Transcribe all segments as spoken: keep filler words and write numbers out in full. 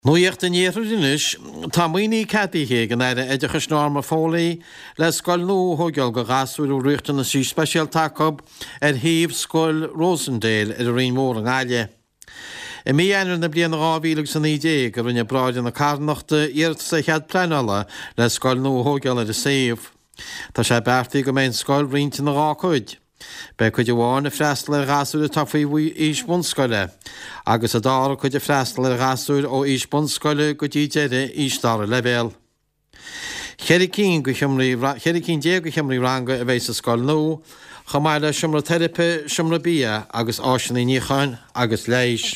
Nu jecht in Jerusalem, Tamini Katihe, genaide edge norma folly, les skull no hogel gasur ruchten a si special takob, et heave skull Rosendale at a rain morning alje. En mi en na blian ravíleg san idé, go rinne braid in a carnachte, iert se had planala, les skull no hogel at a save. Ta sé berti go mein skull rint in a rakuid. Be could you warn a frestler gasur toffee we each bunskolle. Agus a dar could you frestler gasur o each bunskolle could you jede each star level. Herikin go humri Herikin je go humri ranga a vesa skull no. Chamada shumra therapy shumra bia agus ocean ni chan agus leish.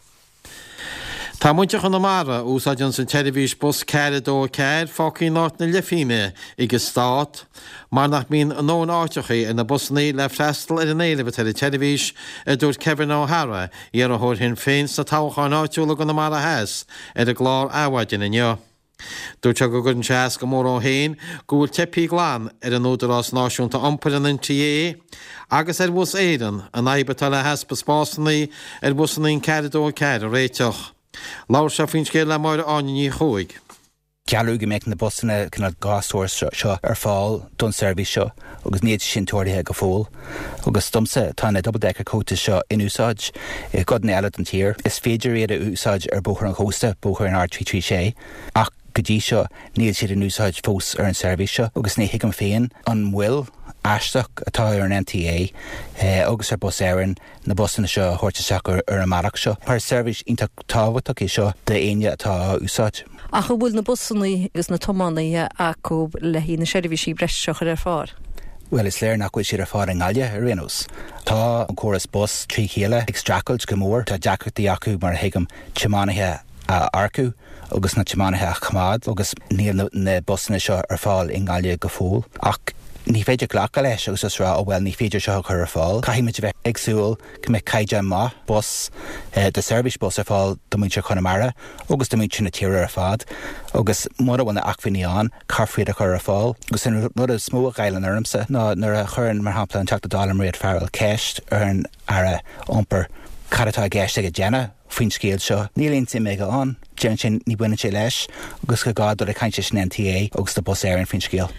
Tá muinte chun amara ús a Johnson televis bus cead ó cead fácí náit na lefíme igus stát, mar nach mín an nóin áitechaí in na busnaí le freistal ar an éileh tele televis a dúirt Kevin O'Hara ar a thóir hin féin sa táchaán áitiúla go na mara heas ar a glár áhaidin inneo. Dúirt go gur an seas go mór ó héin gúil tepi glán ar an údarás náisiúnta ampar an N T A agus ar bus éidan an aibetal a heas bespásnaí ar busnaín cead ó cead a réiteach. Laur se fin scéile mar aní chuig. Cealú go méid na busna cinna gástúir seo ar fáil don service seo agus níiad sin tuairithe go fóil. Agus stumsa tá na double-decker cóta seo in úsáid i god na eile an tír. Is féidir iad a úsáid ar bóchar an chósta bóchar an R three three sé. Ach go dtí seo níiad siad an úsáid fós ar an service seo agus ní hiigem féin an bhfuil aisteach atá ar an N T A eh, agus ar bus éireann na busna seo thuirteach ar ar an marach seo. Par service ionta táhaach é seo de aine atá úsáid. A chu bhfuil na busnaí agus na tománaí acu le hí na seirbhísí breisteach ar fád? Well, is léir nach bhfuil siad ar fád an gáile ar réanús. Tá an choras bus trí chéile ag stracailt go mór tá deachirtaí acu mar hiigem teamánathe a arcu agus na teamánathe a chmád agus níl na busna seo ar fáil in gáile go fóil. Ach ní féidir ghlacha leis agus is rá ó bhfuil ní féidir seo chu ar fáil. Caithimid bheith agsúil go mbeidh caide má bus de service bus ar fáil do muinte Connemara agus do muinte na tíre ar fád agus mar bhna achmhaíán carfuid a chur ar fáil agus in rud a smó gaiilen armsa ná nuair a churann mar hapla an teachta dálam réad fearil ceist ar an ara omper caratá gceist ag a déna faoin scéal seo. Níl aon méid an déan sin ní buine sé leis agus go gád ar a caiinte sin N T A agus do bus éireann faoin scéal.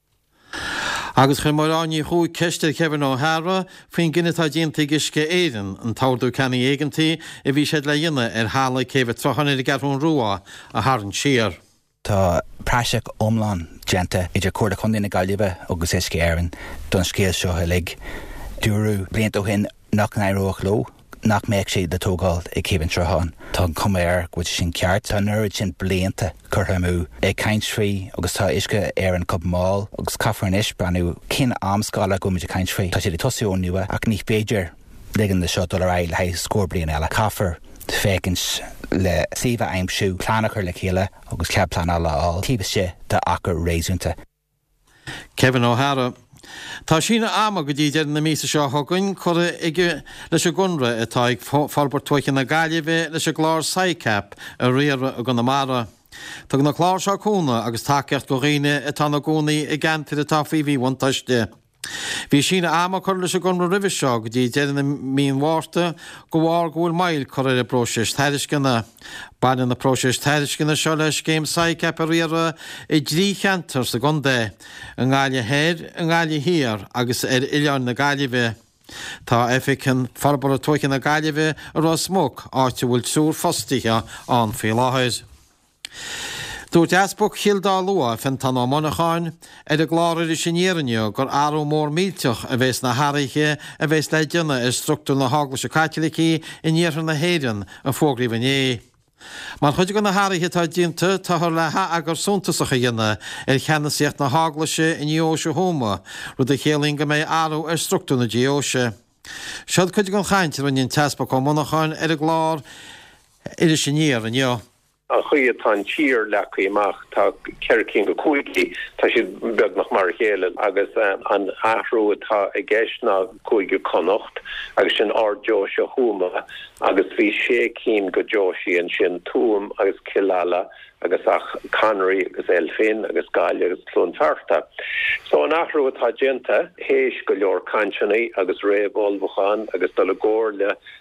Agus chu mar aní chuúig ceiste Kevin O'Hara faoin ginnetá déanta gisce éan an táirú ceanna éigeantaí a bhí siad le dhéine ar hála céh trohanna garún ruá a tharn siar. Tá práiseach omláin déanta idir cuairda chun na gaiileh agus é scéaran don scéal seo le dúrú blianta ó hin nach naróach lo nach méid sé de tógáil ag céhann trotháin. Tá cuméir go sin ceart tá nuid sin blianta chuthamú ag caintrí agus tá isce ar an cob máil agus caafar an is breanú cin amscála go muidir caintrí. Tá sé de tosaíú nua ach ní féidir ligan de seo dul ail ha scór blian eile. Caafar fécins le siomh aimsú plánachar le chéile agus ceap plana leáil tíbas sé de achar réúnta. Kevin O'Hara. Tá sína ama go dtí dear na mísa seo thugann chur ige leis a gunra atá ag fábhar tuaiche na gaiileh leis a glár saicap a réire a gan na mara. Tá na chlár seo cúna agus takeart go réine atá na gúnaí i gceantar atá faoihí bhaintaiste. Bhí sína ama chur leis a gunra ribh seo go dtí dear na míon mhárta go bhhar go bhfuil mail chur ar a próisis theiriscinna. Bain na próisis theiriscinna seo leis céim saicap a réire i drí cheantar sa gundé. An gáile héir, an gáile híar agus ar ileán na gaiileh. Tá efficin farbar a tuaiche na gaiileh a rá smóg áte bhfuil súr fostithe an fé láthid. Dúirt easbog Hilda Lua fan tan ámánacháin ar a gláir i sinéirinne gur áú mór mílteach a bheits na háirithe a bheits le dionne is struchtú na hágla se caitilicí in níortha na héireann a fógríomh é. Mar chuide go na háirithe tá dínta tá th le ha agur súntasacha dhéanana ar cheannaíocht na háglaise in díoise thuma rud a chéalainn go méid áú ar struchtú na díoise. Sead chuide go chainte rinne teaspa go mánacháin ar a glár ar a sinéir inneo. A chuide tá tír lecha amach tá ceircín go cúigi tá si beag nach mar chéile agus an ahrú atá i gceist na cúige connacht agus sin ardeo se thuúma agus bhí sé cín go deoisí an sin túm agus cilála agus ach Connery agus Elfin agus Gaile agus Clontarta. So an ahrú atá genta héis go leor cansenaí agus réabhol bhuachan agus dul a góir le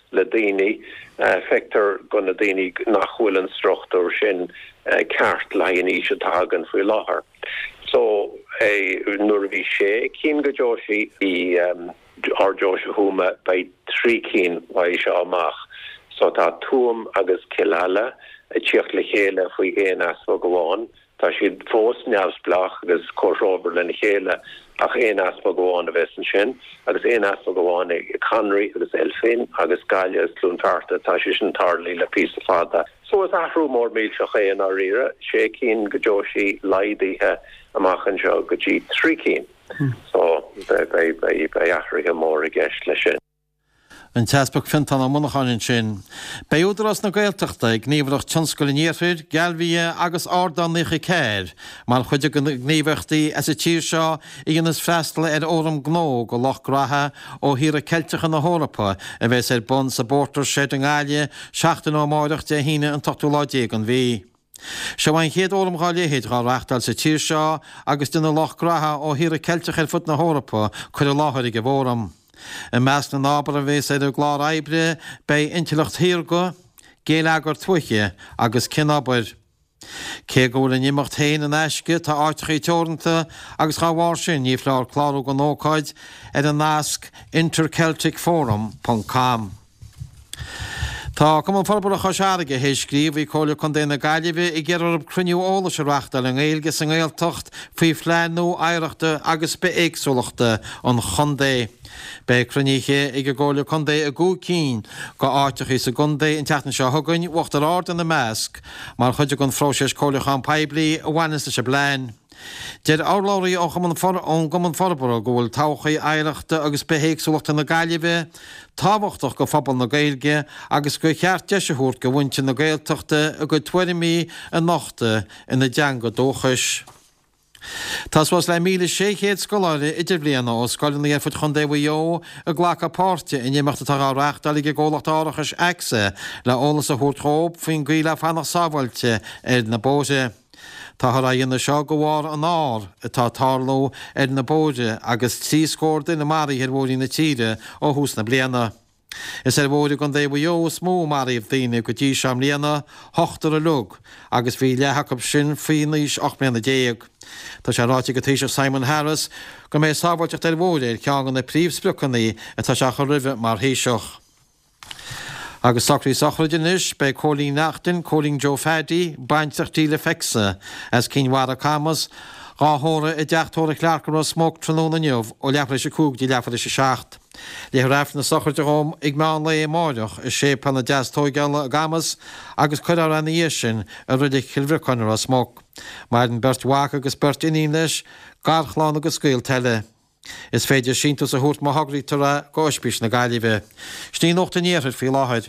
le daoine feictar gona daoine nachhfuil an struchtúr sin ceart leoní se tagan faoi láthair. So nuair a bhí sé cín go Joshi í ar Joshi húma bei trí cín wa se amach. So tá túm agus cileala a tíocht le chéile faoi éon asfa goháin, tá siad fós neamhsplach agus cóisróbar le chéile ach éon asfa goháin a bheits an sin, agus éon asfa goháin i Conry agus Elfin agus Gaile is Clúntarta tá si sin tarlaí le pí fada. So is ahrú mór míl se chéan á rire, sé cín go Joshi laidaithe amachchan seo go dtí trí cín. So bei ahraithe mór a gceist le sin. An teasbach fintan a munacháin sin. Bei údarras na gaeltachta ag gníomhach tionscoilníorfir, gealbhí agus ardan nícha céir, mar chuide go gníomhachtaí as a tíir seo i gnas freistala ar óram gnó go lochgratha ó hir a celtecha na Hórappa a bheits ar bun sa bórtar sé an gáile seachtain ó máireach de híine an tochtúláidé an bhí. Se bhain chéad óram gáiléhéad gá reachtal sa tíir seo agus duna lochgratha ó hir a celtecha ar fut na Hórappa chuir a láthair go bhóram. Y meas na nábar a bhés ar a glár aibre bei intilacht hírgo, géile agur tuiche agus cinnabair. Cé go bhfuil nimmacht héin an eisce tá áitichaí teoranta agus cháhhar sin ní fleir chlárú go nócáid ar an nasc interceltic forum dot com. Tá cum an forbar a chosearige hééis scríomh í cóla chun déna gaiileheh i ggéar cruniú óla se reachtal an éilge san ggéaltocht faoi phleanú éireachta agus be éagsúlaachta an chundé. Bei cruniche ag ggóla chundé a gú cín go áitichaí sa gundé in teachna seo thugann uachtar ard an na measc, mar chuide gon fróises cólacha an peblií a bhainasta se blein. Deir áláirí ó an go an forbar go bhfuil táchaí éireachta agus behéagsúlaachta na gaiileheh, táhachtach go fphobal na gailge agus go cheart deisiúirt go bhainte na gailteachta a go tuairimí a nachta ina deanga dóchas. Tás was le míle séchéad scoláire idir bliana ó scoilnaí ar fud chundéhheo a ghlacha páirte in éimeachta tá reachtal go ggólacht áireachas eagsa le ólas a thuirtróp faoin gcuile fanach sábhailte ar na bóide. Tá thar dhéanana seo go bhhar an ár atá tarló ar na bóide agus tí scóirda na marí ar bhórí na tíre ó hús na bliana. Is ar bhóide gon déhheo smó maríomh daine go dtí seam líana hochtar a lug agus bhí lethachab sin faoin níos och bliana déag. Tá sé ráite go tíise Simon Harris go mé sábhailte ar bhóide ar ceangan na príomhsprúchaní atá se chu ribh mar híiseach. Agus sacrí sachradenis bei cólín nachtain, cólín Joe Faddy, baintachtaí le feicsa as cínhhar a camas, gáthóra i deachtóra chlearcar ó smóg tróna neamh ó leafra sé cúg dí leafra sé seacht. Le raibh na sacrte gom ag meán le é máideach is sé panna deastóigeala a gamas agus chuir an dhé sin a ruidir chilbhreacanar a smóg. Mar an bert waach agus bert iní leis, garchláán agus scail teile. Is féidir síntas a thuirt má hagraí tar a gáispís na gaiileheh. Sní nóchta níorthir fí láthid.